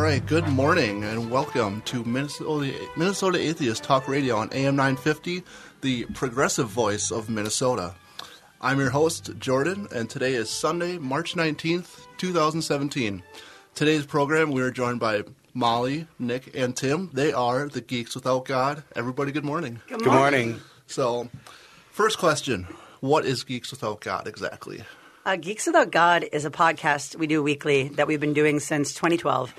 right, good morning and welcome to Minnesota Atheist Talk Radio on AM 950, the progressive voice of Minnesota. I'm your host, Jordan, and today is Sunday, March 19th, 2017. Today's program, we are joined by Molly, Nick, and Tim. They are the Geeks Without God. Everybody, good morning. Good morning. So, first question, what is Geeks Without God exactly? Geeks Without God is a podcast we do weekly that we've been doing since 2012.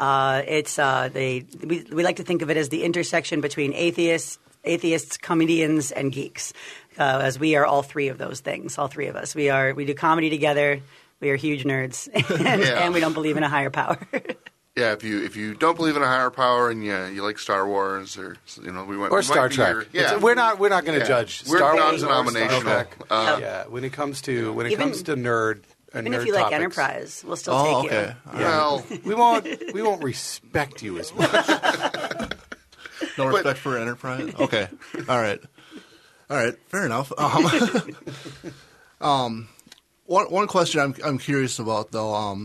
We like to think of it as the intersection between atheists, comedians, and geeks, as we are all three of those things. All three of us. We do comedy together. We are huge nerds, and we don't believe in a higher power. Yeah, if you don't believe in a higher power and you like Star Wars or Star Trek, we're not going to judge Star Wars or Star Trek. When it comes to nerd. Even if you topics. Like Enterprise, we'll still take okay. you. Yeah. Well, we won't respect you as much. No respect for Enterprise? Okay. All right. Fair enough. One question I'm curious about, though,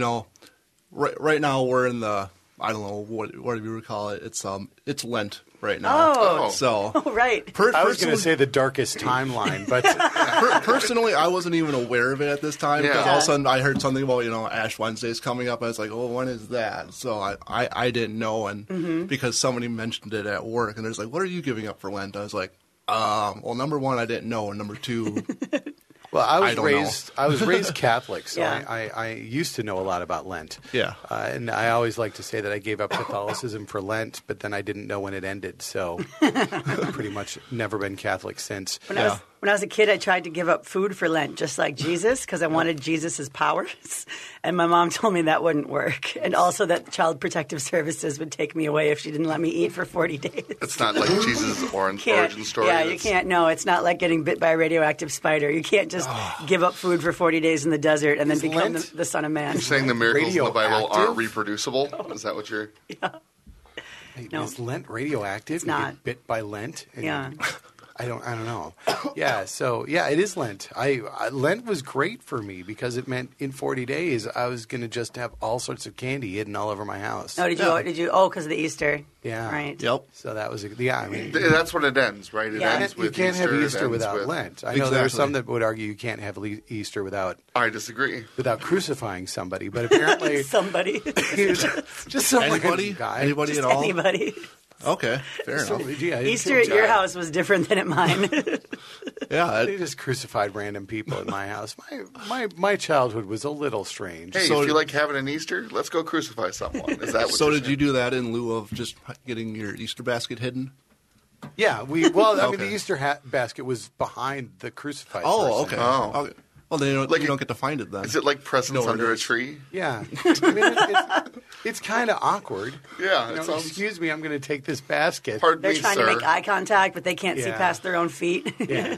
right now we're in the, I don't know, what do you call it? It's Lent right now. Right. I was going to say the darkest timeline, but personally, I wasn't even aware of it at this time because all of a sudden I heard something about Ash Wednesday's coming up. I was like, oh, when is that? So I didn't know, and because somebody mentioned it at work, and they're like, what are you giving up for Lent? I was like, well, number one, I didn't know, and number two. Well, I was raised Catholic, so I used to know a lot about Lent. Yeah. And I always like to say that I gave up Catholicism for Lent, but then I didn't know when it ended, so I've pretty much never been Catholic since. When I was a kid, I tried to give up food for Lent, just like Jesus, because I wanted Jesus' powers. And my mom told me that wouldn't work. And also that Child Protective Services would take me away if she didn't let me eat for 40 days. It's not like Jesus' origin story. Yeah, you can't. No, it's not like getting bit by a radioactive spider. You can't just give up food for 40 days in the desert and then become the Son of Man. You're saying the miracles in the Bible aren't reproducible? Is that what you're... Yeah. No. Is Lent radioactive? It's not. You get bit by Lent? Yeah. I don't know. It is Lent. Lent was great for me because it meant in 40 days I was going to just have all sorts of candy hidden all over my house. Oh, did you? Oh, because of the Easter. Yeah. Right. Yep. So that was that's when it ends, right? It ends with you can't Easter, have Easter without Lent. I know there are some that would argue you can't have Easter without. I disagree. Without crucifying somebody, but apparently somebody. Just some anybody guy. Anybody just at all? Anybody. Okay, fair enough. Easter at your house was different than at mine. They just crucified random people in my house. My childhood was a little strange. Hey, if you like having an Easter, let's go crucify someone. Is that what So did you do that in lieu of just getting your Easter basket hidden? Yeah, I mean, the Easter basket was behind the crucified person. Okay. Okay. Well, then you don't get to find it then. Is it like presents under a tree? Yeah. I mean, it's kind of awkward. Yeah. Excuse me, I'm going to take this basket. Pardon They're me, trying sir. to make eye contact, but they can't see past their own feet. Yeah.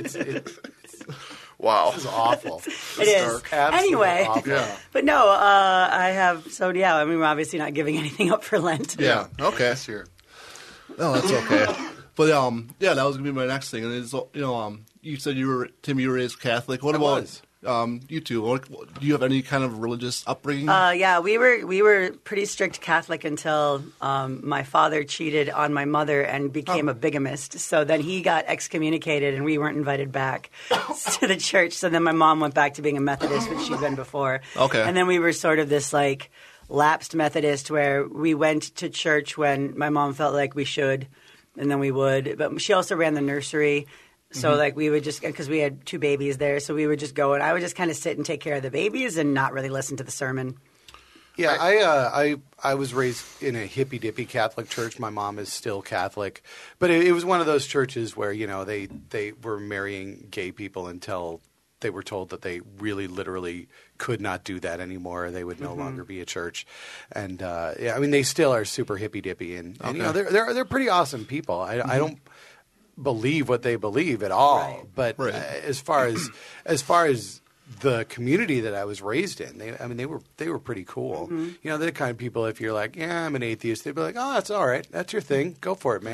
Wow. This is awful. It is. Anyway. Awful. Yeah. But no, I have. So, yeah, I mean, we're obviously not giving anything up for Lent. Yeah. Okay. Sure. No, that's okay. But that was gonna be my next thing. And it's, you said you were raised Catholic. What about you two? Do you have any kind of religious upbringing? Yeah, we were pretty strict Catholic until my father cheated on my mother and became a bigamist. So then he got excommunicated, and we weren't invited back to the church. So then my mom went back to being a Methodist, which she'd been before. Okay. And then we were sort of this like lapsed Methodist where we went to church when my mom felt like we should, and then we would. But she also ran the nursery. So, like, we would just – because we had 2 babies there. So we would just go and I would just kind of sit and take care of the babies and not really listen to the sermon. Yeah, I was raised in a hippy-dippy Catholic church. My mom is still Catholic. But it was one of those churches where, they were marrying gay people until they were told that they really literally could not do that anymore. They would no longer be a church. And, they still are super hippy-dippy. And they're pretty awesome people. I don't – believe what they believe at all, but as far as the community that I was raised in, they were pretty cool. They're the kind of people. If you're like, yeah, I'm an atheist, they'd be like, oh, that's all right, that's your thing, go for it, man.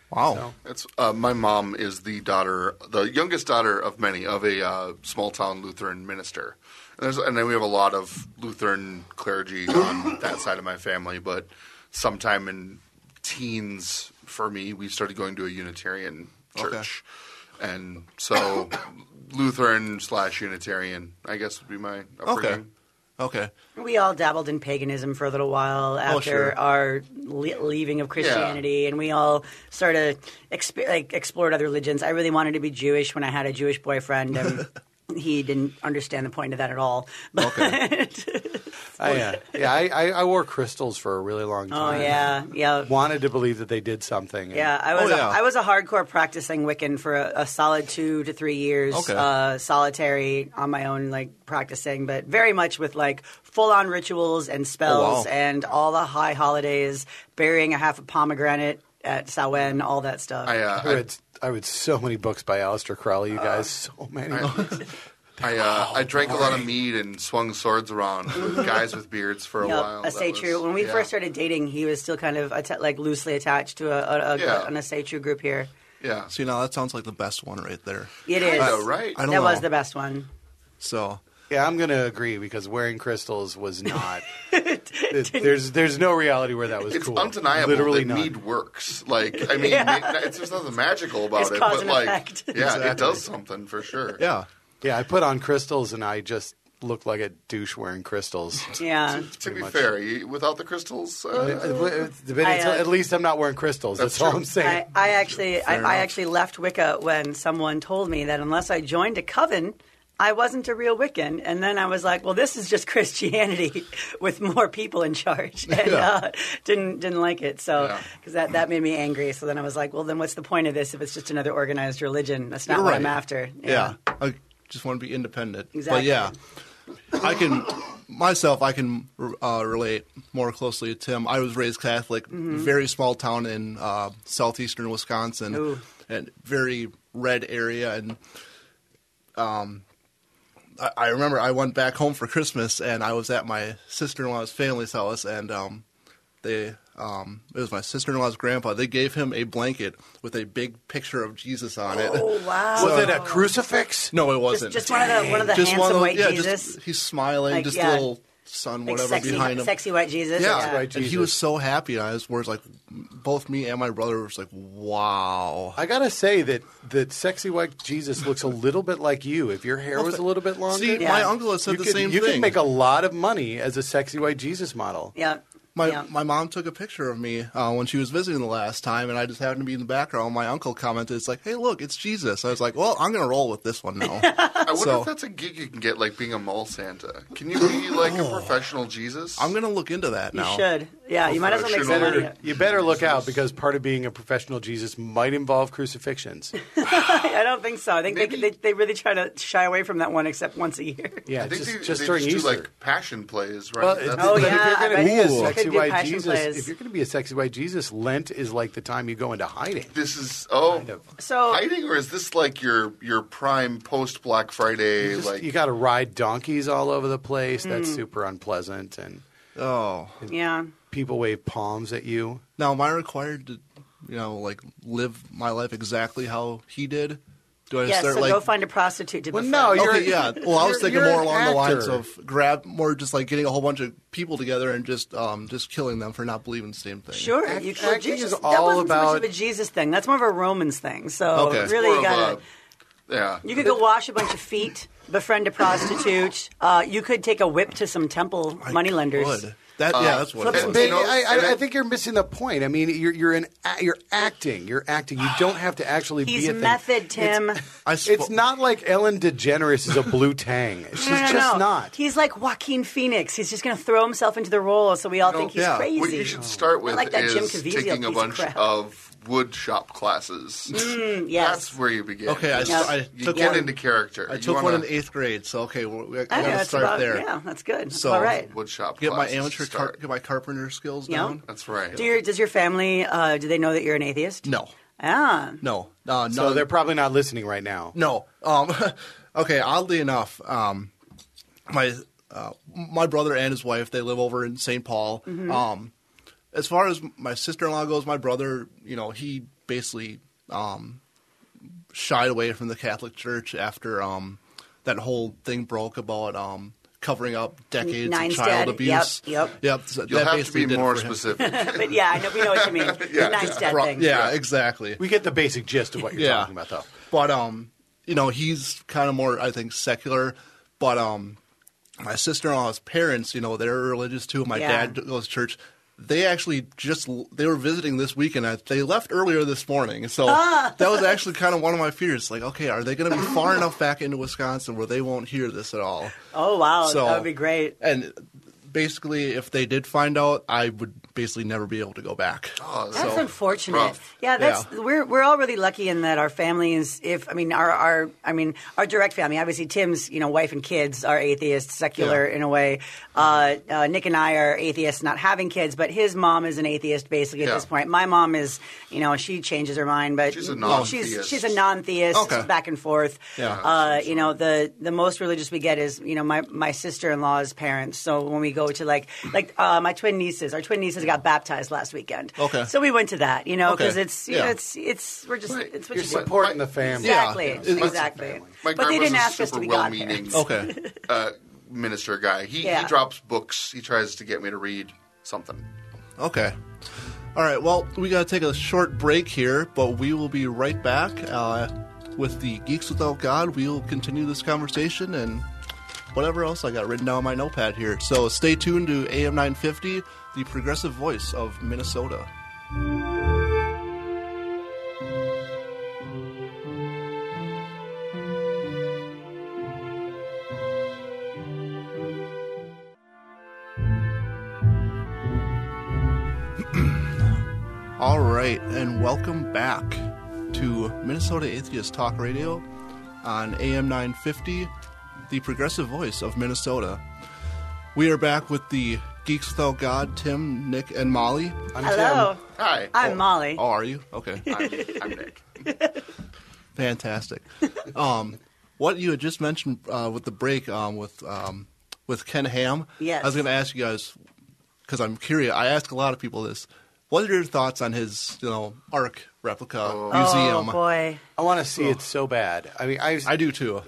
Wow. It's my mom is the youngest daughter of many of a small town Lutheran minister, and then we have a lot of Lutheran clergy on that side of my family. But sometime in teens, for me, we started going to a Unitarian church, and so Lutheran/Unitarian, I guess, would be my upbringing. Okay. We all dabbled in paganism for a little while after sure. our leaving of Christianity, and we all sort of explored other religions. I really wanted to be Jewish when I had a Jewish boyfriend, and he didn't understand the point of that at all. But I wore crystals for a really long time. Oh yeah. Wanted to believe that they did something. Yeah, I was a hardcore practicing Wiccan for a solid 2 to 3 years, solitary on my own, like practicing, but very much with like full-on rituals and spells and all the high holidays, burying a half a pomegranate at Samhain, all that stuff. I read so many books by Aleister Crowley, you guys, so many. I drank a lot of mead and swung swords around with guys with beards for a while. True. When we first started dating, he was still kind of loosely attached to an Asatru group here. Yeah. See, now that sounds like the best one right there. It is. Right. I don't that know. was the best one. So. Yeah, I'm going to agree because wearing crystals was not. There's no reality where that was it's cool. Undeniable Literally that none. mead works. Like, I mean, there's nothing magical about It's it, cause but and like, effect. yeah, Exactly. it does something for sure. Yeah. Yeah, I put on crystals and I just looked like a douche wearing crystals. Yeah. To be fair, without the crystals, At least I'm not wearing crystals. That's all I'm saying. I actually left Wicca when someone told me that unless I joined a coven, I wasn't a real Wiccan. And then I was like, well, this is just Christianity with more people in charge. And didn't like it. So, because that made me angry. So then I was like, well, then what's the point of this if it's just another organized religion? That's not what I'm after. Yeah. I just want to be independent. Exactly. But yeah, I can relate more closely to Tim. I was raised Catholic, very small town in southeastern Wisconsin, and very red area. And I remember I went back home for Christmas, and I was at my sister-in-law's family's house, and it was my sister-in-law's grandpa. They gave him a blanket with a big picture of Jesus on it. Oh, wow. Was it a crucifix? No, it wasn't. Just one of the Just handsome white yeah, Jesus. he's smiling, Like, just yeah. a little sun, Like whatever, sexy, behind him. sexy white Jesus. Yeah, White and he Jesus. was so happy. And I was like, both me and my brother was like, wow. I gotta say that sexy white Jesus looks a little bit like you. If your hair was a little bit longer, See, my uncle has said the same you thing. could make a lot of money as a sexy white Jesus model. Yeah. My mom took a picture of me when she was visiting the last time, and I just happened to be in the background. My uncle commented, "It's like, hey, look, it's Jesus." I was like, "Well, I'm going to roll with this one now." I wonder if that's a gig you can get, like being a mall Santa. Can you be like a professional Jesus? I'm going to look into that You now. should. Yeah, you might as well make some money. You better look out because part of being a professional Jesus might involve crucifixions. I don't think so. I think Maybe- they really try to shy away from that one except once a year. Yeah, I think just they during do Easter. like passion plays, right? Well, That's- but if yeah, you're I going to bet be a you sexy could do white passion Jesus, plays. if you're going to be a sexy white Jesus, Lent is like the time you go into hiding. This is So hiding, or is this like your prime post Black Friday? You got to ride donkeys all over the place. That's super unpleasant, and Oh, yeah. people wave palms at you. now am I required to, like live my life exactly how he did? Do I Yeah, start so like? go find a prostitute to Well, befriend. no, you're- Okay, yeah. Well, I was thinking you're more an along the lines actor. of just like getting a whole bunch of people together and just killing them for not believing the same thing. Sure, Act- you could. acting Jesus, is that all wasn't so about- much of a Jesus thing. That's more of a Romans thing. So Okay. really, More you of gotta. yeah. You could go wash a bunch of feet, befriend a prostitute. You could take a whip to some temple moneylenders. Would. That's what flip it some was. You know, I think you're missing the point. I mean, you're acting. You're acting. You don't have to actually He's be a thing. method, Tim. It's not like Ellen DeGeneres is a blue tang. She's just not. He's like Joaquin Phoenix. He's just going to throw himself into the role, so we all think he's yeah. crazy. What you should start with I like that is Jim Caviezel taking a piece of bunch crap. of wood shop classes. Yes. That's where you begin. Okay, I You took get one. into character. I You took wanna one in 8th grade, so okay, I I think got to that's start about, there. Yeah, that's good. So- all right. wood shop Get my classes amateur, to start. get my carpenter skills Yeah. down. That's right. Does your family? Do they know that you're an atheist? No, Ah. no, So they're probably not listening right now. no. Okay, oddly enough, my brother and his wife, they live over in St. Paul. Mm-hmm. As far as my sister-in-law goes, my brother, he basically shied away from the Catholic Church after that whole thing broke about covering up decades of child abuse. Yep. So You'll that have to basically be did it more for him. specific. But yeah, I know, we know what you mean. The Neinstead thing. Yeah, exactly. We get the basic gist of what you're talking about, though. But he's kind of more, I think, secular. But my sister-in-law's parents, they're religious too. My dad goes to church. They actually they were visiting this weekend. They left earlier this morning. So that was actually kind of one of my fears. Like, okay, are they going to be far enough back into Wisconsin where they won't hear this at all? Oh, wow. So, that would be great. And basically, if they did find out, I would basically never be able to go back. Oh, That's unfortunate. rough. Yeah, we're all really lucky in that our family is. Our direct family. Obviously, Tim's wife and kids are atheists, secular in a way. Nick and I are atheists, not having kids, but his mom is an atheist basically at this point. My mom is, she changes her mind, but she's a non-theist. She's a non-theist, back and forth. Yeah. The most religious we get is my sister-in-law's parents. So when we go to my twin nieces, our twin nieces got baptized last weekend. Okay. So we went to that, because it's Right. it's what You're you supporting the family. Exactly, Yeah. exactly. My But they grandpa's didn't a ask us to super be well-meaning godparents. Okay. minister guy. He drops books. He tries to get me to read something. Okay. All right. Well, we got to take a short break here, but we will be right back with the Geeks Without God. We will continue this conversation and whatever else I got written down on my notepad here. So stay tuned to AM 950, the progressive voice of Minnesota. All right, and welcome back to Minnesota Atheist Talk Radio on AM 950, the progressive voice of Minnesota. We are back with the Geeks Without God, Tim, Nick, and Molly. I'm Hello. Tim. Hi. I'm Molly. Oh, are you? Okay. I'm Nick. Fantastic. What you had just mentioned with the break with Ken Ham, Yes. I was going to ask you guys, because I'm curious, I ask a lot of people this, what are your thoughts on his, Ark replica museum? Oh boy. I want to see it so bad. I mean, I do too.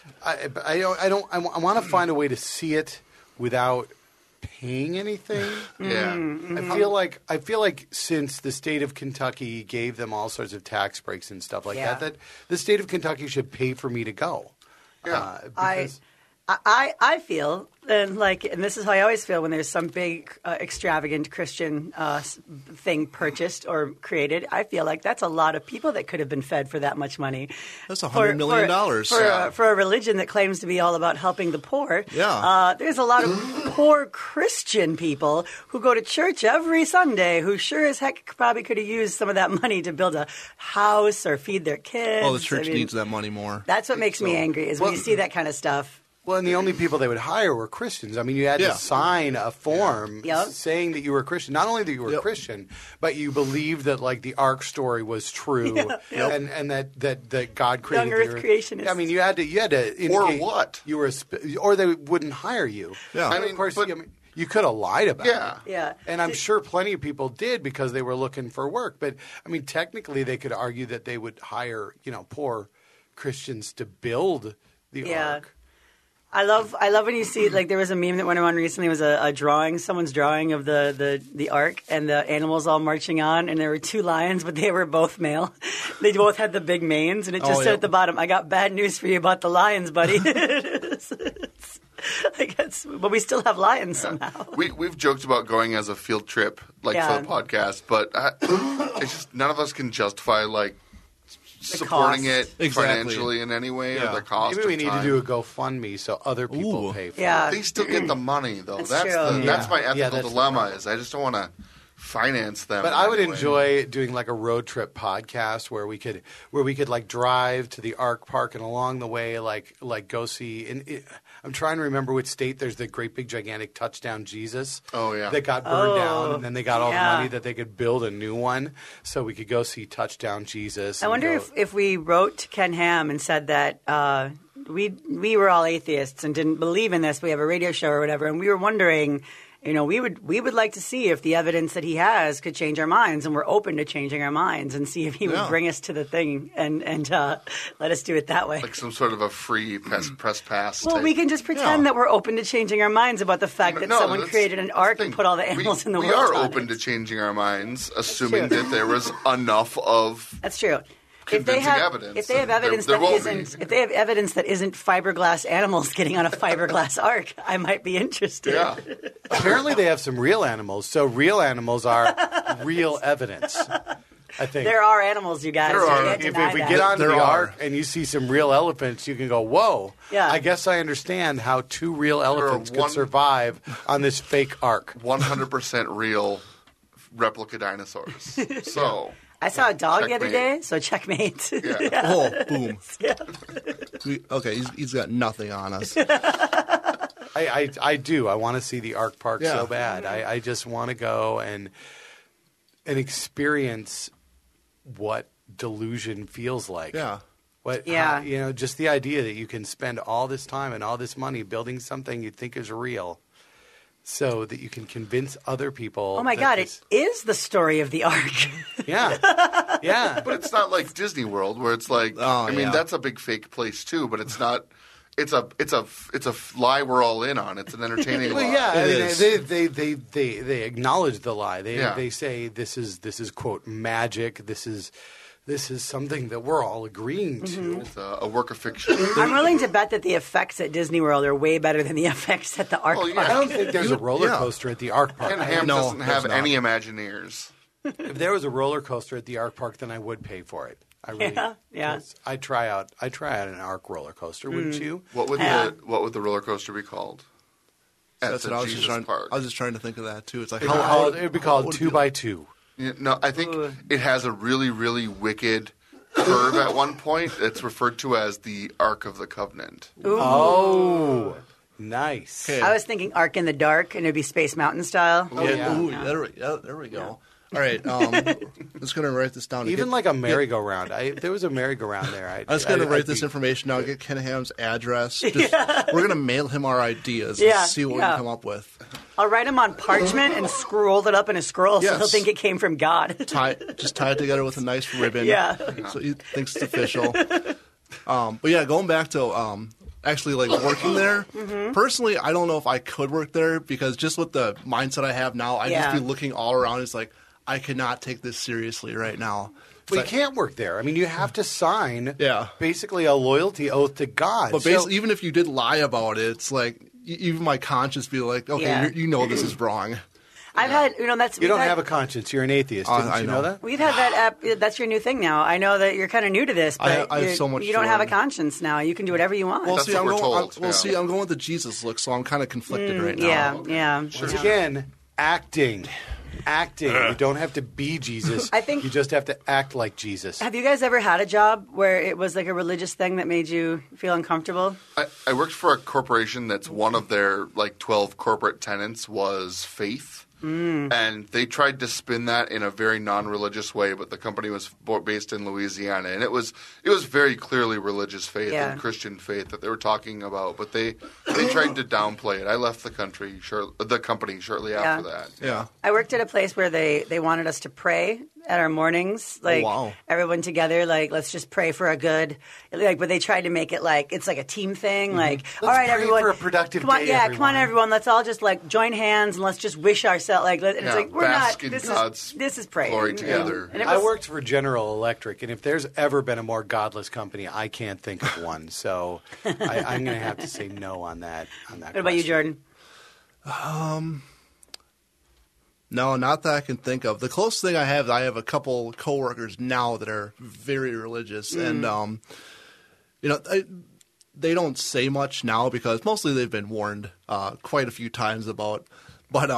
I want to find a way to see it without paying anything. Yeah. I feel like since the state of Kentucky gave them all sorts of tax breaks and stuff like that the state of Kentucky should pay for me to go. Yeah. Because I feel, and this is how I always feel when there's some big extravagant Christian thing purchased or created. I feel like that's a lot of people that could have been fed for that much money. That's $100 million. For a religion that claims to be all about helping the poor. Yeah. There's a lot of poor Christian people who go to church every Sunday who sure as heck probably could have used some of that money to build a house or feed their kids. Well, the church needs that money more. That's what makes me angry is when you see that kind of stuff. well, and the only people they would hire were Christians. I mean, you had to sign a form saying that you were a Christian. Not only that you were a Christian, but you believed that the Ark story was true, and that God created Young the Earth creationists. I mean, you had to indicate Or what? you were, or they wouldn't hire you. Yeah. I mean, of course, you could have lied about it. Yeah. And I'm sure plenty of people did because they were looking for work. But I mean, technically, they could argue that they would hire, poor Christians to build the Ark. I love when you see there was a meme that went around recently. It was a drawing, someone's drawing of the Ark and the animals all marching on, and there were two lions, but they were both male. They both had the big manes, and it just said at the bottom, "I got bad news for you about the lions, buddy." I guess, but we still have lions somehow. We've joked about going as a field trip, for the podcast, but it's just none of us can justify supporting cost. it financially in any way or the cost. Maybe we of need time. to do a GoFundMe so other people pay for it. Yeah. They still get the money though. That's That's true. that's my ethical that's the dilemma. Is I just don't want to finance them. But in I would any way. enjoy doing a road trip podcast where we could drive to the Ark Park and along the way go see. I'm trying to remember which state there's the great big gigantic Touchdown Jesus. Oh, yeah. that got burned down, and then they got all the yeah. money that they could build a new one, so we could go see Touchdown Jesus. I wonder if we wrote to Ken Ham and said that we were all atheists and didn't believe in this. We have a radio show or whatever, and we were wondering we would like to see if the evidence that he has could change our minds, and we're open to changing our minds and see if he would bring us to the thing and let us do it that way. Like some sort of a free press pass. Well, type. we can just pretend that we're open to changing our minds about the fact that someone created an ark and put all the animals in the world. We are on open it. to changing our minds, assuming that there was enough of. That's true. Convincing evidence. If they have evidence if they have evidence that isn't fiberglass animals getting on a fiberglass ark, I might be interested. Yeah. Apparently, they have some real animals, so real animals are real evidence. I think There are animals, you guys. There You are. can't if deny we that. get onto There the are. ark and you see some real elephants, you can go, "Whoa! Yeah. I guess I understand how 2 real elephants could one- survive on this fake ark." 100% real replica dinosaurs. So I saw a dog the other Checkmate. day, so checkmate. yeah. Oh, boom. Okay, he's got nothing on us. I do. I want to see the Ark Park Yeah. so bad. I just want to go and experience what delusion feels like. Yeah. Yeah. Just the idea that you can spend all this time and all this money building something you think is real, so that you can convince other people. Oh my that God! this- It is the story of the ark. Yeah, yeah. But it's not like Disney World where it's like that's a big fake place too, but it's not. It's a lie we're all in on. It's an entertaining Well, lie. yeah, I It mean, they acknowledge the lie. Yeah. They say this is quote magic. This is something that we're all agreeing to. It's a work of fiction. I'm willing to bet that the effects at Disney World are way better than the effects at the ark Well, yeah. park. I don't think there's a roller coaster at the Ark Park. Ken Ham No, doesn't have there's not. any Imagineers. If there was a roller coaster at the Ark Park, then I would pay for it. I really, Yeah. 'cause I'd try out an Ark roller coaster, wouldn't you? What would the roller coaster be called? At That's the what I was Jesus just trying. Park. I was just trying to think of that too. It's like It would be called would it 2x2. Yeah, no, I think it has a really, really wicked curve at one point. It's referred to as the Ark of the Covenant. Oh, nice. Okay. I was thinking Ark in the Dark, and it'd be Space Mountain style. Yeah, yeah. ooh, there we go. All right, I'm just going to write this down. Even like a merry-go-round. If there was a merry-go-round there, I'm just going to write this information down, get Ken Ham's address. Just, We're going to mail him our ideas Yeah, and see what we yeah. can come up with. I'll write them on parchment and scroll it up in a scroll so Yes. he'll think it came from God. Just tie it together with a nice ribbon. Yeah. So he thinks it's official. But yeah, going back to actually like working there. Personally, I don't know if I could work there because just with the mindset I have now, I'd Yeah. just be looking all around. It's like I cannot take this seriously right now. But you can't work there. I mean, you have to sign basically a loyalty oath to God. But So- basically, even if you did lie about it, it's like even my conscience be like, okay, Yeah. you know this is wrong. I've had, that's you don't have a conscience. You're an atheist. Didn't I you know. know that? We've had that app. That's your new thing now. I know that you're kind of new to this, but I have so much you don't to have a learn. conscience now. You can do whatever you want. Well, That's see, what I'm we're going. told, I'm, well, yeah. see, I'm going with the Jesus look, so I'm kind of conflicted right now. yeah. Once again, acting. You don't have to be Jesus. I think- you just have to act like Jesus. Have you guys ever had a job where it was like a religious thing that made you feel uncomfortable? I worked for a corporation that's one of their 12 corporate tenets was faith. And they tried to spin that in a very non-religious way, but the company was based in Louisiana, and it was very clearly religious faith Yeah. and Christian faith that they were talking about. But they tried to downplay it. I left the company shortly after that. Yeah. I worked at a place where they wanted us to pray at our mornings, like wow. everyone together, like let's just pray for a good, but they tried to make it like it's like a team thing, like all right, pray everyone, for a productive come on, day, come on, everyone. everyone, let's all just like join hands and let's just wish ourselves and it's Yeah, like we're not. bask in This God's is praying glory together. And it I was- worked for General Electric, and if there's ever been a more godless company, I can't think of one. So I'm going to have to say no on that. What about you, Jordan? No, not that I can think of. The closest thing I have a couple coworkers now that are very religious, and they don't say much now because mostly they've been warned quite a few times about. But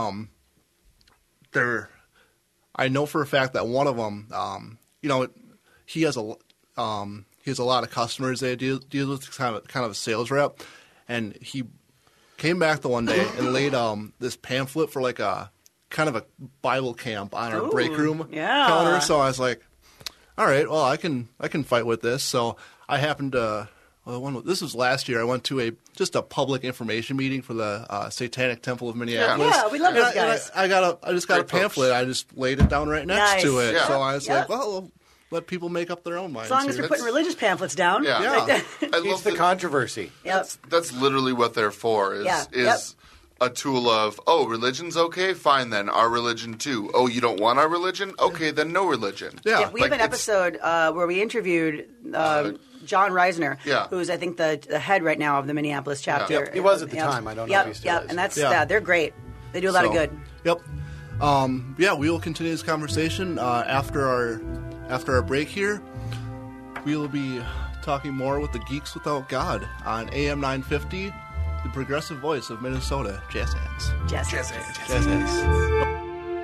I know for a fact that one of them, he has a lot of customers that he deals with, kind of a sales rep, and he came back the one day and laid this pamphlet for like a kind of a Bible camp on our break room yeah. counter. So I was like, all right, well, I can fight with this. So I happened to This was last year. I went to just a public information meeting for the Satanic Temple of Minneapolis. Yeah, we love those guys. I just got a pamphlet. I just laid it down right next to it. Yeah. So I was like, well, let people make up their own minds. As long as you're putting religious pamphlets down. Yeah. Yeah. I It's love the controversy. Yep. That's literally what they're for. Is a tool of, religion's okay, fine then. Our religion too. Oh, you don't want our religion? Okay, then no religion. Yeah. We have an episode where we interviewed John Reisner, who's I think the head right now of the Minneapolis chapter. Yep. He was at the time. I don't know if he still is. And that's they're great. They do a lot of good. Yep. We will continue this conversation after our break here. We will be talking more with the Geeks Without God on AM 950, the progressive voice of Minnesota, Jazz Hands. Jazz Jazz hands. Hands.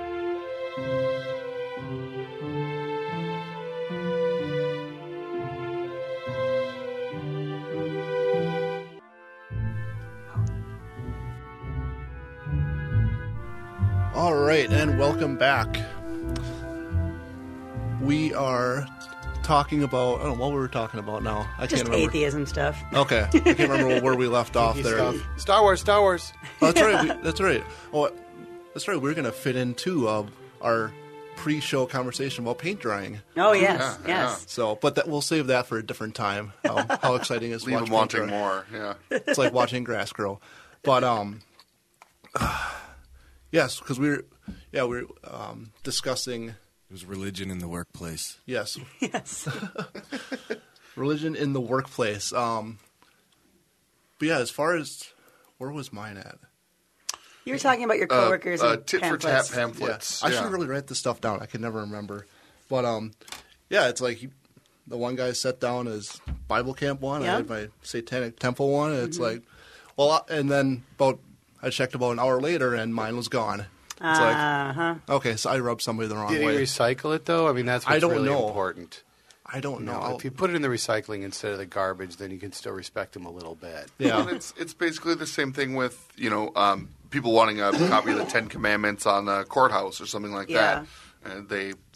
All right, and welcome back. We are talking about, I don't know what we were talking about now. I Just can't remember. atheism stuff. Okay, I can't remember where we left off there. Star Wars. Oh, that's right. That's right. Oh, that's right. We're going to fit into our pre-show conversation about paint drying. Oh, yes. Yes. So, but we'll save that for a different time. How exciting is Leave them wanting more. Yeah. It's like watching grass grow. But yes, because we're discussing. It was religion in the workplace. Yes. Yes. Religion in the workplace. But yeah, as far as where was mine at? You were talking about your coworkers and tit for pamphlets. tat pamphlets. I should really write this stuff down. I can never remember. But it's like the one guy set down his Bible camp one. Yeah. I had my Satanic Temple one. And it's like, and then I checked about an hour later, and mine was gone. It's like, okay, so I rubbed somebody the wrong Did he way. recycle it though? I mean, that's what's I don't really know. important. I don't know. No, if you put it in the recycling instead of the garbage, then you can still respect them a little bit. Yeah. Well, it's basically the same thing with people wanting a copy of the Ten Commandments on the courthouse or something like that. And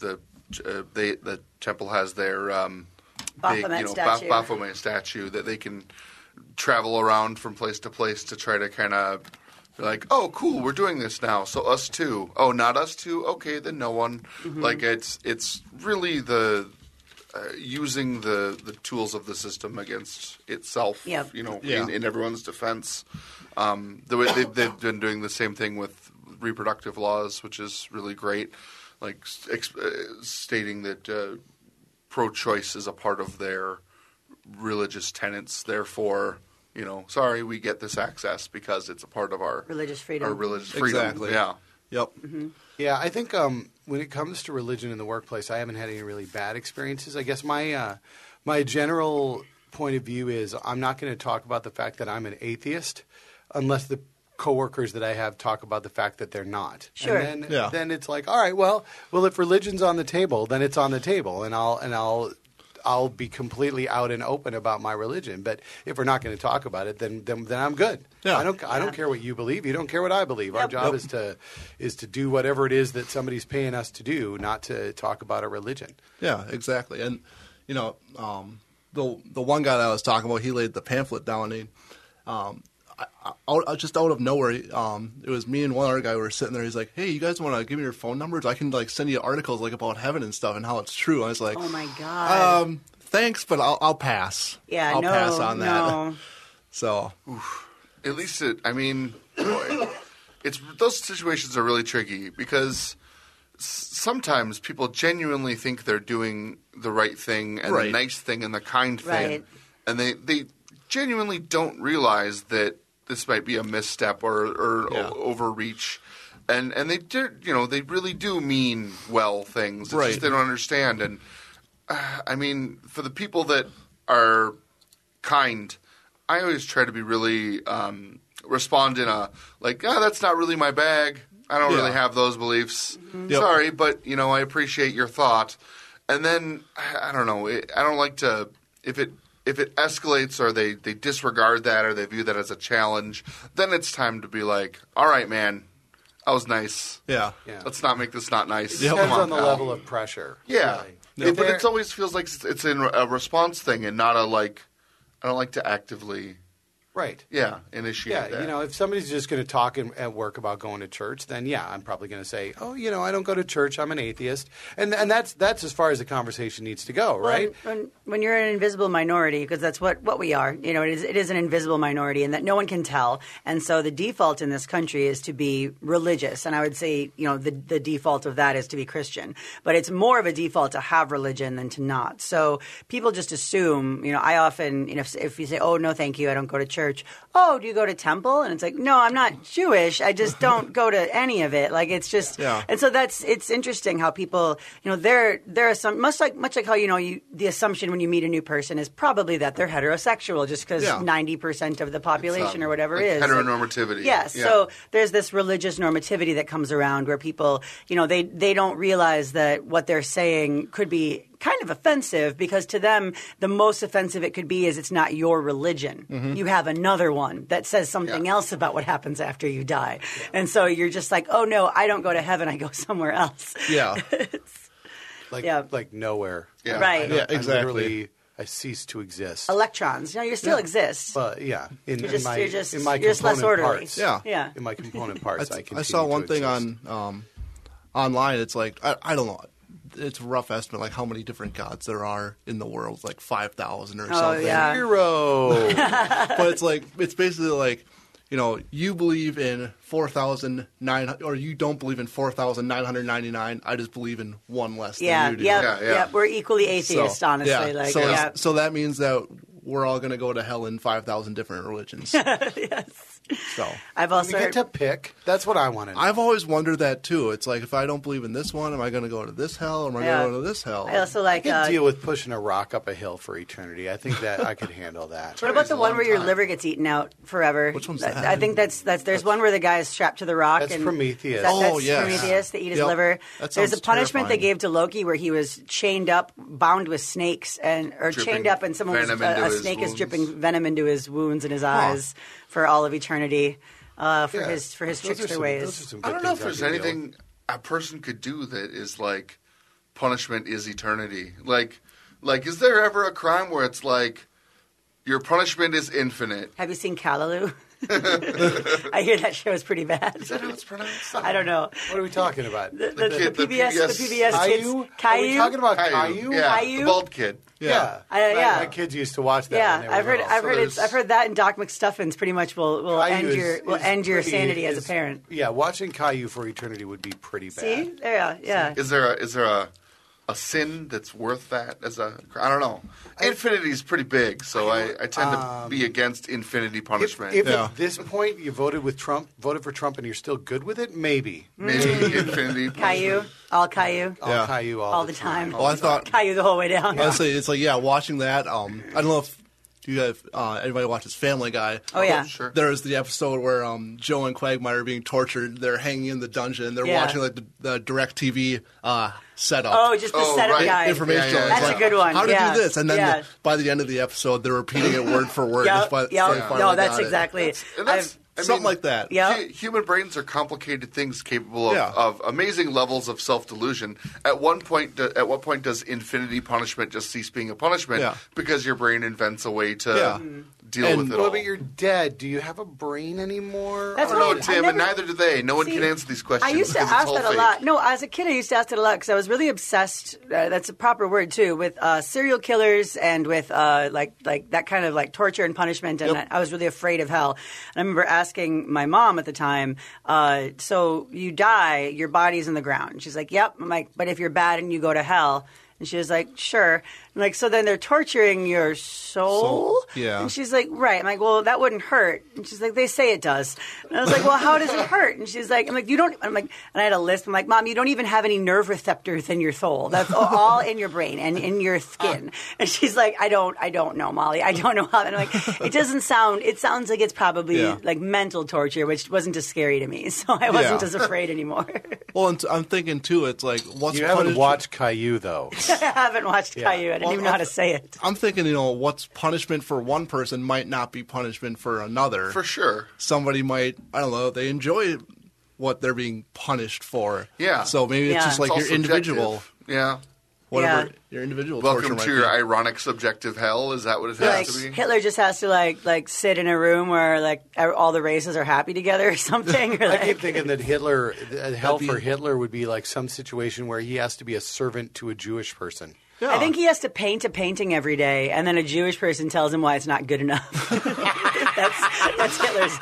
the temple has their Baphomet statue. Baphomet statue that they can travel around from place to place to try to kind of be like, oh, cool, we're doing this now, so us too. Oh, not us too? Okay, then no one. Mm-hmm. Like it's really the using the tools of the system against itself. Yep. In everyone's defense. The way they've been doing the same thing with reproductive laws, which is really great. Like stating that pro-choice is a part of their religious tenets. Therefore, sorry, we get this access because it's a part of our Religious freedom. Our religious freedom. Exactly. Yeah. Yep. Mm-hmm. Yeah, I think when it comes to religion in the workplace, I haven't had any really bad experiences. I guess my general point of view is I'm not going to talk about the fact that I'm an atheist unless the coworkers that I have talk about the fact that they're not. Sure. And then it's like, all right, well, if religion's on the table, then it's on the table, and I'll be completely out and open about my religion. But if we're not going to talk about it, then I'm good. Yeah. I don't care what you believe. You don't care what I believe. Our job is to do whatever it is that somebody's paying us to do, not to talk about a religion. Yeah, exactly. And the one guy that I was talking about, he laid the pamphlet down. And just out of nowhere, it was me and one other guy who were sitting there. He's like, "Hey, you guys want to give me your phone numbers? I can send you articles about heaven and stuff and how it's true." I was like, Oh my God. Thanks, but I'll pass. Yeah, I'll no, pass on that. no. So At least it's those situations are really tricky because sometimes people genuinely think they're doing the right thing and the nice thing and the kind thing, Right. and they genuinely don't realize that this might be a misstep or overreach, and they do, they really do mean well things. It's just they don't understand. And I mean, for the people that are kind, I always try to be really respond in a that's not really my bag. I don't really have those beliefs. Mm-hmm. Yep. Sorry, but I appreciate your thought. And then I don't know. I don't like to if it escalates or they disregard that or they view that as a challenge. Then it's time to be like, all right, man, that was nice. yeah. Let's not make this not nice. Yep. Depends Come on the pal. level of pressure. Yeah. Really. But it always feels like it's in a response thing and not a I don't like to actively, Right. initiate Yeah, that. if somebody's just going to talk at work about going to church, then I'm probably going to say, "Oh, I don't go to church. I'm an atheist," and that's as far as the conversation needs to go, right? When you're an invisible minority, because that's what we are. It is an invisible minority, and that no one can tell. And so the default in this country is to be religious, and I would say, the default of that is to be Christian. But it's more of a default to have religion than to not. So people just assume. I often, if you say, "Oh, no, thank you, I don't go to church." Oh, do you go to temple? And it's like, no, I'm not Jewish. I just don't go to any of it. Like, it's just, and so it's interesting how people, there are some, much like how, the assumption when you meet a new person is probably that they're heterosexual just because 90% of the population or whatever like is. Heteronormativity. Yes. Yeah. So there's this religious normativity that comes around where people, they don't realize that what they're saying could be kind of offensive, because to them the most offensive it could be is it's not your religion. Mm-hmm. You have another one that says something else about what happens after you die. Yeah. And so you're just like, oh no, I don't go to heaven, I go somewhere else. Yeah. like nowhere. Yeah. Right. Yeah, exactly. Literally, I cease to exist. Electrons. You still exist. But in you're just component less orderly. Parts. Yeah. In my component parts, I saw one thing on online. It's like I don't know. It's a rough estimate, like how many different gods there are in the world, like 5,000 or something. Yeah. 0. But it's basically like, you believe in 4,900, or you don't believe in 4,999. I just believe in one less than you do. Yeah. We're equally atheist, honestly. So that means that we're all going to go to hell in 5,000 different religions. Yes. So I've also get to pick. That's what I want to know. I've always wondered that too. It's like, if I don't believe in this one, am I going to go to this hell, or am I going to go to this hell? I also I can deal with pushing a rock up a hill for eternity. I think that I could handle that. What about the one where your liver gets eaten out forever? Which one's that? I think there's one where the guy is strapped to the rock. That's and Prometheus. That's Prometheus. They eat his liver. There's a punishment they gave to Loki where he was chained up, bound with snakes, chained up, and a snake is dripping venom into his wounds and his eyes for all of eternity. For his trickster ways. I don't know if there's anything a person could do that is like punishment is eternity. Like is there ever a crime where it's like your punishment is infinite? Have you seen Callaloo? I hear that show is pretty bad. Is that how it's pronounced? I don't know. What are we talking about? The PBS Caillou? kids. Caillou? Are we talking about Caillou? Yeah, Caillou? the bald kid. Yeah. My kids used to watch that. Yeah, when they were little. I've heard that, and Doc McStuffins pretty much will end your sanity as a parent. Yeah, watching Caillou for eternity would be pretty bad. See, yeah. Is there a sin that's worth that as a? I don't know. Infinity is pretty big, so I tend to be against infinity punishment. If at this point you voted for Trump, and you're still good with it, maybe infinity Caillou, all Caillou, Caillou, all the time. Well, I thought Caillou the whole way down. Honestly, it's like watching that. I don't know if you guys anybody watches Family Guy. Oh yeah, sure. There's the episode where Joe and Quagmire are being tortured. They're hanging in the dungeon. They're watching like the DirecTV setup. Oh, just the setup guy. Information. Yeah. That's like, a good one. How to do this, and then by the end of the episode, they're repeating it word for word. No, that's exactly. Something like that. Yeah. Human brains are complicated things capable of amazing levels of self-delusion. At what point does infinity punishment just cease being a punishment? Yeah. Because your brain invents a way to deal with it all. But you're dead. Do you have a brain anymore? I don't know, Tim, and neither do they. No one can answer these questions. I used to ask that a lot. No, as a kid, I used to ask it a lot because I was really obsessed. That's a proper word too, with serial killers and with like that kind of like torture and punishment. And I was really afraid of hell. And I remember asking my mom at the time, "So you die, your body's in the ground?" She's like, "Yep." I'm like, "But if you're bad and you go to hell?" And she was like, "Sure." I'm like, "So then they're torturing your soul?" Yeah. And she's like, "Right." I'm like, "Well, that wouldn't hurt." And she's like, "They say it does." And I was like, "Well, how does it hurt?" And she's like, "You don't." I'm like, and I had a list. I'm like, "Mom, you don't even have any nerve receptors in your soul. That's all in your brain and in your skin." And she's like, I don't know, Molly. I don't know how." And I'm like, "It doesn't sound. It sounds like it's probably like mental torture, which wasn't as scary to me. So I wasn't as afraid anymore." Well, and I'm thinking too. It's like, what's you haven't watched Caillou though? I haven't watched Caillou. I didn't even know how to say it. I'm thinking, what's punishment for one person might not be punishment for another. For sure. Somebody might, I don't know, they enjoy what they're being punished for. Yeah. So maybe it's just like it's your individual. Yeah. Whatever your individual torture Welcome might to your be. ironic subjective hell. Is that what it Like has to be? Hitler just has to like sit in a room where like all the races are happy together or something. Or I keep like, thinking that hell for Hitler would be like some situation where he has to be a servant to a Jewish person. Yeah. I think he has to paint a painting every day, and then a Jewish person tells him why it's not good enough. that's Hitler's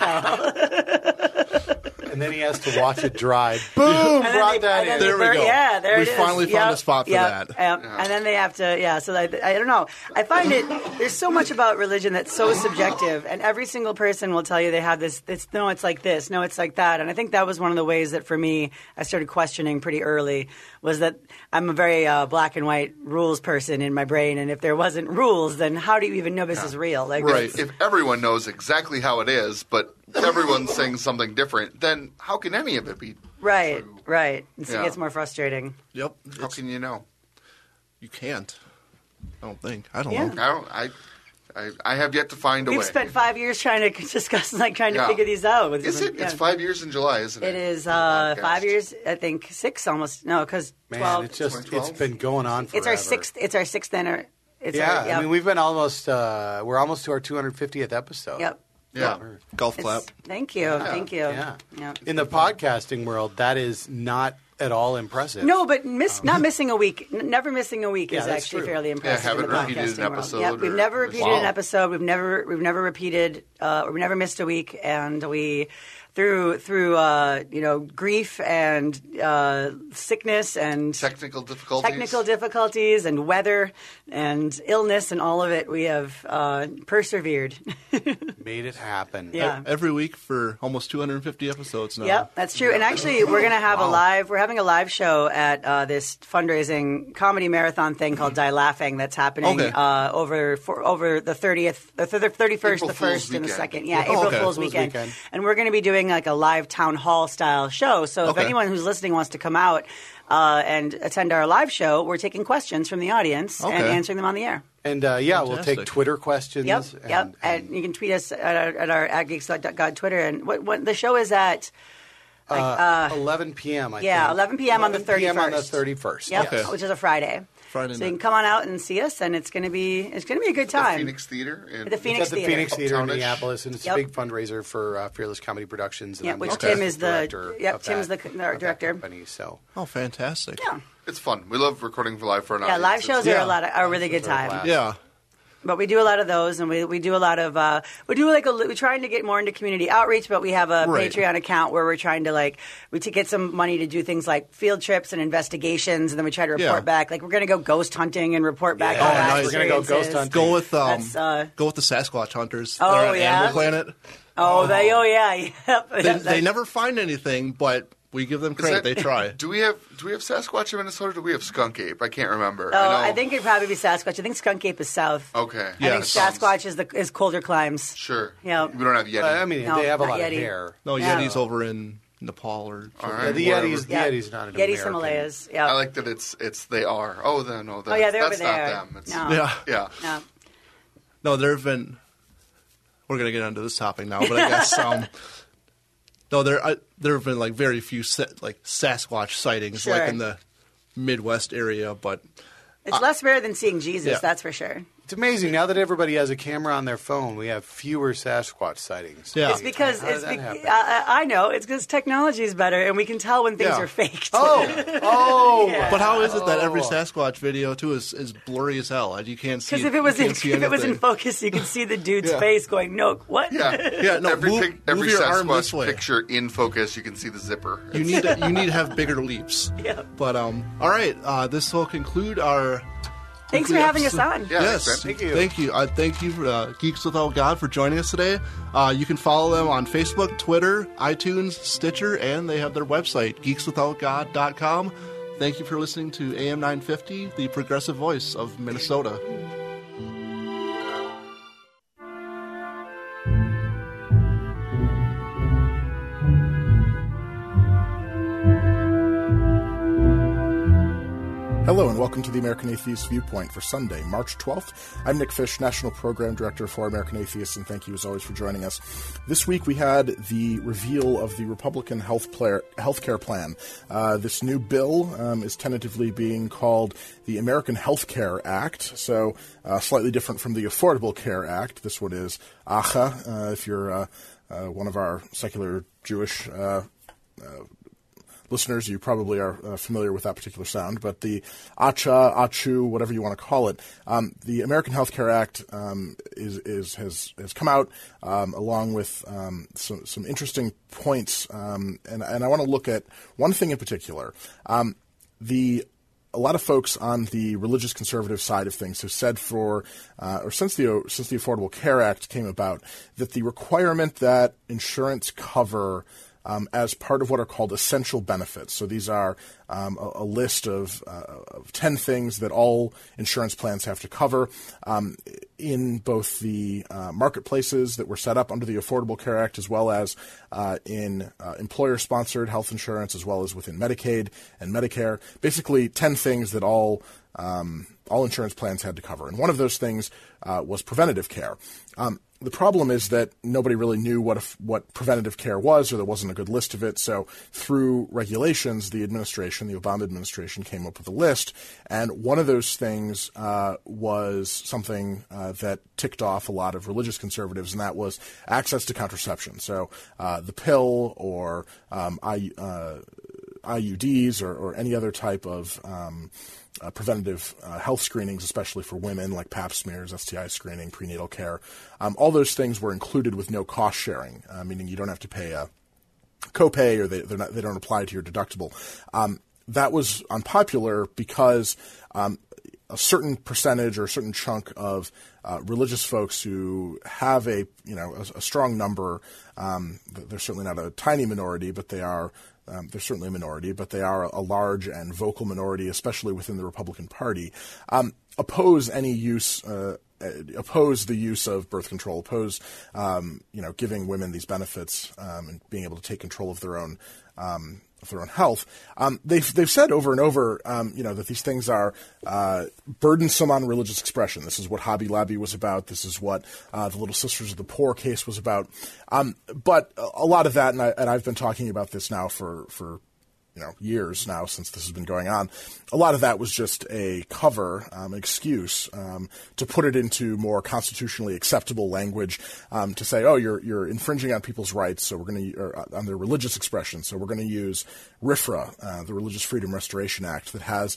hell. And then he has to watch it dry. Boom! Brought that in. There we go. Yeah, there We it is. finally found a spot for that. And then they have to, so I don't know. I find there's so much about religion that's so subjective, and every single person will tell you they have this, no, it's like this, no, it's like that. And I think that was one of the ways that for me, I started questioning pretty early, was that I'm a very black and white rules person in my brain, and if there wasn't rules, then how do you even know this is real? Like, Right. If everyone knows exactly how it is, but everyone's saying something different, then how can any of it be? Right. And so Yeah. it gets more frustrating. Yep. How can you know? You can't. I don't think. I don't Yeah. know. I have yet to find a We've way. spent 5 years trying to discuss, trying to Yeah. figure these out. Is it? Yeah. It's 5 years in July, isn't it? It is The podcast. 5 years, I think 6 almost. No, because Man, 12. it's just 2012? it's been going on forever. It's our sixth. It's our sixth enter. It's Yeah, our, yep. I mean we've been almost we're almost to our 250th episode. Yep. Yeah. Golf It's- clap. Thank you. Thank you. Yeah. Yep. In the podcasting world, that is not at all impressive. No, but not missing a week, never missing a week Yeah, is that's actually true. fairly impressive. haven't in the repeated an podcasting world. episode Yep, we've or- never repeated Wow. an episode. We've never repeated. We've never missed a week, and we through grief and sickness and Technical difficulties and weather and illness and all of it, we have persevered. Made it happen. Yeah. Every week for almost 250 episodes now. Yep, that's true. And actually, we're going to have we're having a live show at this fundraising comedy marathon thing called Die Laughing that's happening Okay. over the 30th, the 31st, April the Fool's 1st, and the weekend. 2nd. Yeah, Oh, April okay. Fool's Fool's weekend. weekend. And we're going to be doing like a live town hall style show. So if Okay. anyone who's listening wants to come out and attend our live show, we're taking questions from the audience and Okay. answering them on the air. And we'll take Fantastic. Twitter questions. Yep. And you can tweet us at our @geeks.god Twitter. And what the show is at. 11 p.m. I Yeah, think. 11 p.m. on the 11 p.m. on the 31st. 31st. Yep, Okay. which is a Friday. Friday So you night. can come on out and see us, and it's going to be a good The time. Phoenix Theater. In The Phoenix It's at the Theater. Phoenix Theater in Townish. Minneapolis, and it's Yep. a big fundraiser for Fearless Comedy Productions. And Yeah, I'm which the Tim is the director of Tim's that- the of that director. company, so Oh, fantastic. Yeah, It's fun. We love recording for live for an yeah. audience. Live shows Yeah. are a really good Shows are a time. blast. Yeah. But we do a lot of those, and we do a lot of we're trying to get more into community outreach. But we have a Right. Patreon account where we're trying to get some money to do things like field trips and investigations, and then we try to report Yeah. back. Like we're going to go ghost hunting and report back. Yeah. all Oh, our nice. We're gonna go experiences. ghost hunting. Go with That's, go with the Sasquatch hunters. Oh, They're on yeah? Animal Planet. Yeah, yep. They never find anything, but we give them Is credit. that- They try. Do we have Sasquatch in Minnesota? Or do we have skunk ape? I can't remember. Oh, know. I think it'd probably be Sasquatch. I think Skunk Ape is south. Okay. I think Yes. Sasquatch is colder climes. Sure. Yeah. We don't have Yeti. I mean, No, they have a not lot Yeti. of hair. No, Yeah. Yeti's over in Nepal or All Yeah, right. the whatever. Yeti's Yeah. Yeti's not an Yeti's American. Himalayas. Yeah. I like that it's they are. Oh, no, no. Oh, yeah, they're that's over there. not them. It's, No. Yeah. Yeah. No. No, there have been. We're gonna get onto this topic now, but I guess no, there have been very few Sasquatch sightings Sure. in the Midwest area, but It's less rare than seeing Jesus, Yeah. that's for sure. It's amazing now that everybody has a camera on their phone. We have fewer Sasquatch sightings. Yeah. It's because How does that happen? I know it's because technology is better, and we can tell when things Yeah. are faked. Oh, But how is it that every Sasquatch video too is blurry as hell? And you can't see. Because if it was you in can't see if it was in anything. focus, you could see the dude's Yeah. face going, "No, what?" Yeah. Yeah, no, Every move your arm this Sasquatch way. picture in focus, you can see the zipper. You need to have bigger leaps. Yeah. But all right, this will conclude our. Thanks for having us on. Yeah, Yes, thanks, man. Thank you. Thank you. Thank you, for, Geeks Without God, for joining us today. You can follow them on Facebook, Twitter, iTunes, Stitcher, and they have their website, geekswithoutgod.com. Thank you for listening to AM 950, the progressive voice of Minnesota. Hello and welcome to the American Atheist Viewpoint for Sunday, March 12th. I'm Nick Fish, National Program Director for American Atheists, and thank you as always for joining us. This week we had the reveal of the Republican healthcare plan. This new bill is tentatively being called the American Health Care Act, so slightly different from the Affordable Care Act. This one is ACHA, if you're one of our secular Jewish listeners, you probably are familiar with that particular sound, but the ACHA, whatever you want to call it, the American Health Care Act has come out along with some interesting points, and I want to look at one thing in particular. A lot of folks on the religious conservative side of things have said since the Affordable Care Act came about, that the requirement that insurance cover as part of what are called essential benefits. So these are a list of 10 things that all insurance plans have to cover in both the marketplaces that were set up under the Affordable Care Act, as well as in employer-sponsored health insurance, as well as within Medicaid and Medicare. Basically, 10 things that all insurance plans had to cover. And one of those things was preventative care. The problem is that nobody really knew what preventative care was, or there wasn't a good list of it. So through regulations, the Obama administration came up with a list. And one of those things was something that ticked off a lot of religious conservatives, and that was access to contraception. So the pill or IUDs or any other type of preventative health screenings, especially for women, like Pap smears, STI screening, prenatal care. All those things were included with no cost sharing, meaning you don't have to pay a copay, or they don't apply to your deductible. That was unpopular because a certain percentage or a certain chunk of religious folks who have a strong number, they're certainly not a tiny minority, but they're certainly a minority, but they are a large and vocal minority, especially within the Republican Party, oppose the use of birth control, oppose giving women these benefits and being able to take control of their own health. They've said over and over, that these things are burdensome on religious expression. This is what Hobby Lobby was about. This is what the Little Sisters of the Poor case was about. But a lot of that, and I've been talking about this now for years now since this has been going on. A lot of that was just a cover, excuse to put it into more constitutionally acceptable language, to say, oh, you're infringing on people's rights, so we're going to on their religious expression. So we're going to use RFRA, the Religious Freedom Restoration Act, that has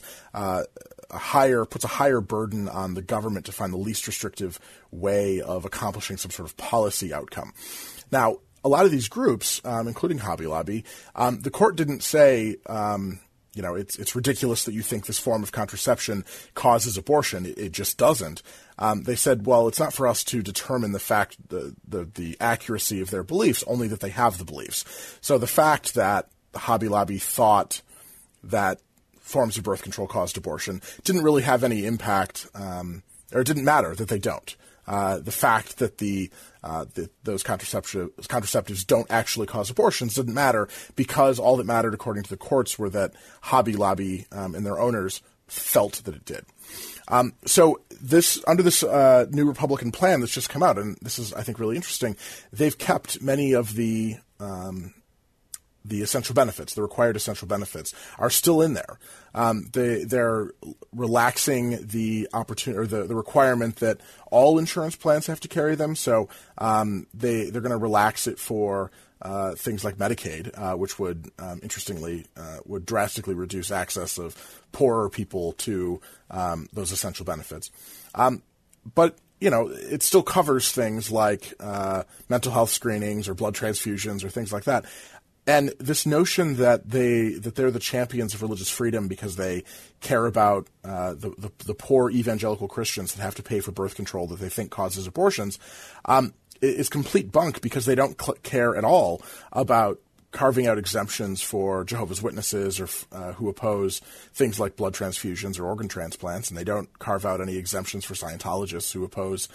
puts a higher burden on the government to find the least restrictive way of accomplishing some sort of policy outcome. Now, a lot of these groups, including Hobby Lobby, the court didn't say, it's ridiculous that you think this form of contraception causes abortion. It just doesn't. They said, well, it's not for us to determine the accuracy of their beliefs, only that they have the beliefs. So the fact that Hobby Lobby thought that forms of birth control caused abortion didn't really have any impact, or it didn't matter that they don't. The fact that those contraceptives don't actually cause abortions didn't matter, because all that mattered, according to the courts, were that Hobby Lobby and their owners felt that it did. So under this new Republican plan that's just come out, and this is, I think, really interesting, they've kept many of the essential benefits, the required essential benefits, are still in there. They're relaxing the opportunity, or the requirement that all insurance plans have to carry them. So they're going to relax it for things like Medicaid, which would, interestingly, would drastically reduce access of poorer people to those essential benefits. But it still covers things like mental health screenings or blood transfusions or things like that. And this notion that they're the champions of religious freedom because they care about the poor evangelical Christians that have to pay for birth control that they think causes abortions is complete bunk, because they don't care at all about carving out exemptions for Jehovah's Witnesses or who oppose things like blood transfusions or organ transplants, and they don't carve out any exemptions for Scientologists who oppose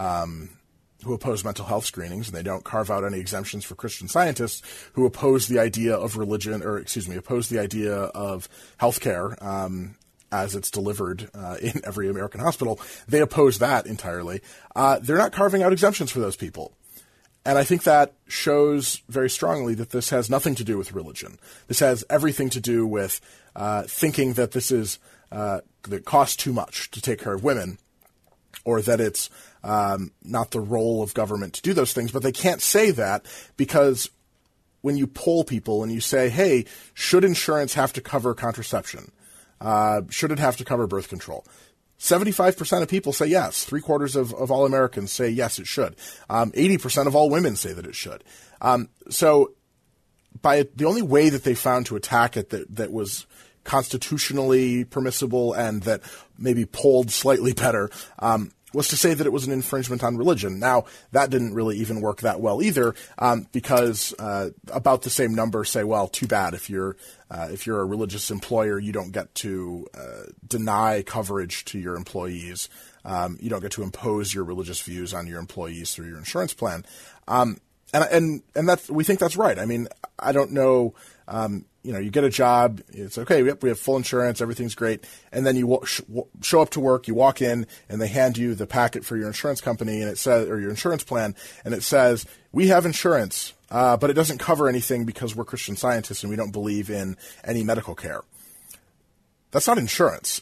mental health screenings, and they don't carve out any exemptions for Christian Scientists who oppose the idea of oppose the idea of healthcare as it's delivered in every American hospital. They oppose that entirely. They're not carving out exemptions for those people. And I think that shows very strongly that this has nothing to do with religion. This has everything to do with thinking that this is that it costs too much to take care of women, or that it's not the role of government to do those things. But they can't say that because when you poll people and you say, hey, should insurance have to cover contraception? Should it have to cover birth control? 75% of people say yes. 3/4 of all Americans say yes, it should. 80% of all women say that it should. So by the only way that they found to attack it that was constitutionally permissible and that maybe polled slightly better was to say that it was an infringement on religion. Now, that didn't really even work that well either, because about the same number say, well, too bad if you're a religious employer, you don't get to deny coverage to your employees. You don't get to impose your religious views on your employees through your insurance plan. And that's, we think that's right. I mean, I don't know. You get a job, it's okay, we have full insurance, everything's great, and then you show up to work, you walk in, and they hand you the packet for your insurance company, and it says, or your insurance plan, and it says, we have insurance, but it doesn't cover anything because we're Christian Scientists and we don't believe in any medical care. That's not insurance.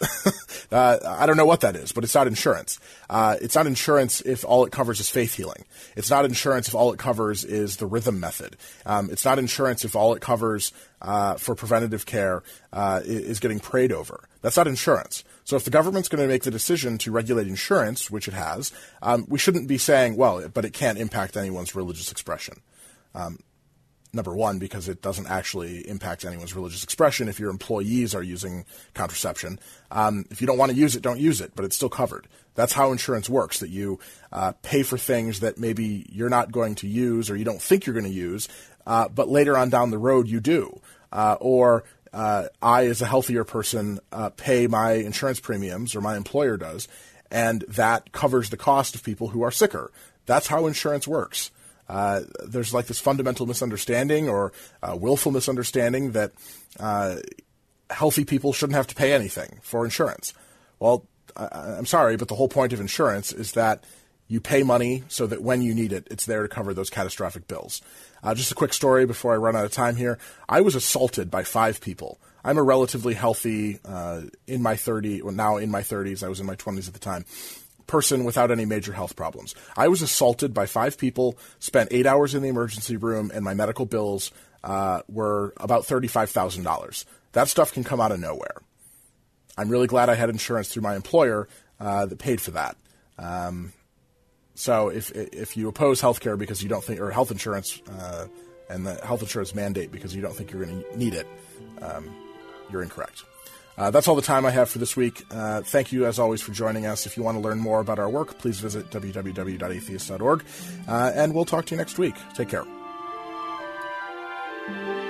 I don't know what that is, but it's not insurance. It's not insurance if all it covers is faith healing. It's not insurance if all it covers is the rhythm method. It's not insurance if all it covers for preventative care is getting prayed over. That's not insurance. So if the government's going to make the decision to regulate insurance, which it has, we shouldn't be saying, well, but it can't impact anyone's religious expression. Number one, because it doesn't actually impact anyone's religious expression if your employees are using contraception. If you don't want to use it, don't use it, but it's still covered. That's how insurance works, that you pay for things that maybe you're not going to use or you don't think you're going to use, but later on down the road you do. Or I, as a healthier person, pay my insurance premiums, or my employer does, and that covers the cost of people who are sicker. That's how insurance works. There's like this fundamental misunderstanding or willful misunderstanding that healthy people shouldn't have to pay anything for insurance. Well, I'm sorry, but the whole point of insurance is that you pay money so that when you need it, it's there to cover those catastrophic bills. Just a quick story before I run out of time here. I was assaulted by 5 people. I'm a relatively healthy, now in my 30s, I was in my 20s at the time, person without any major health problems. I was assaulted by 5 people, spent 8 hours in the emergency room, and my medical bills were about $35,000. That stuff can come out of nowhere. I'm really glad I had insurance through my employer that paid for that. So if you oppose healthcare because you don't think, or health insurance and the health insurance mandate because you don't think you're going to need it, you're incorrect. That's all the time I have for this week. Thank you, as always, for joining us. If you want to learn more about our work, please visit www.atheist.org. And we'll talk to you next week. Take care.